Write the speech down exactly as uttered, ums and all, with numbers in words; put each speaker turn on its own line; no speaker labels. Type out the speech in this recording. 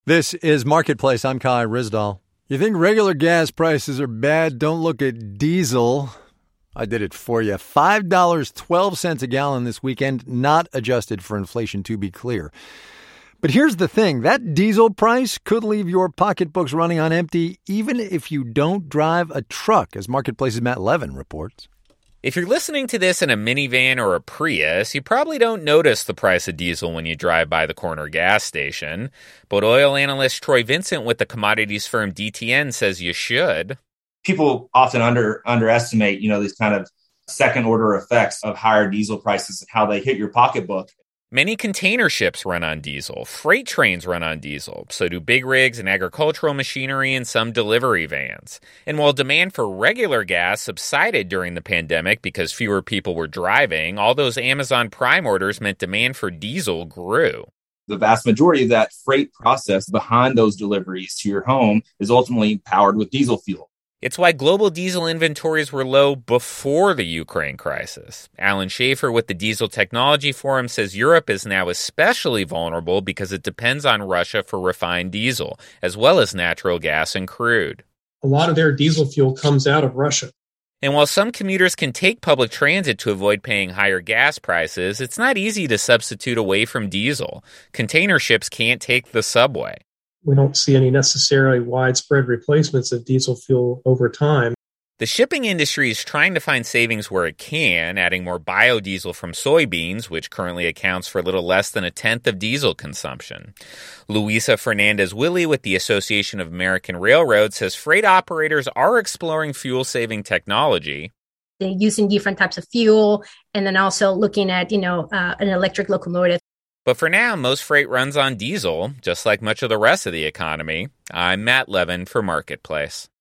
This is Marketplace. I'm Kai Ryssdal. You think regular gas prices are bad? Don't look at diesel. I did it for you. five dollars and twelve cents a gallon this weekend, not adjusted for inflation, to be clear. But here's the thing. That diesel price could leave your pocketbooks running on empty even if you don't drive a truck, as Marketplace's Matt Levin reports.
If you're listening to this in a minivan or a Prius, you probably don't notice the price of diesel when you drive by the corner gas station. But oil analyst Troy Vincent with the commodities firm D T N says you should.
People often under underestimate, you know, these kind of second order effects of higher diesel prices and how they hit your pocketbook.
Many container ships run on diesel. Freight trains run on diesel. So do big rigs and agricultural machinery and some delivery vans. And while demand for regular gas subsided during the pandemic because fewer people were driving, all those Amazon Prime orders meant demand for diesel grew.
The vast majority of that freight process behind those deliveries to your home is ultimately powered with diesel fuel.
It's why global diesel inventories were low before the Ukraine crisis. Alan Schaefer with the Diesel Technology Forum says Europe is now especially vulnerable because it depends on Russia for refined diesel, as well as natural gas and crude.
A lot of their diesel fuel comes out of Russia.
And while some commuters can take public transit to avoid paying higher gas prices, it's not easy to substitute away from diesel. Container ships can't take the subway.
We don't see any necessarily widespread replacements of diesel fuel over time.
The shipping industry is trying to find savings where it can, adding more biodiesel from soybeans, which currently accounts for a little less than a tenth of diesel consumption. Luisa Fernandez-Willy with the Association of American Railroads says freight operators are exploring fuel-saving technology.
They're using different types of fuel and then also looking at, you know, uh, an electric locomotive.
But for now, most freight runs on diesel, just like much of the rest of the economy. I'm Matt Levin for Marketplace.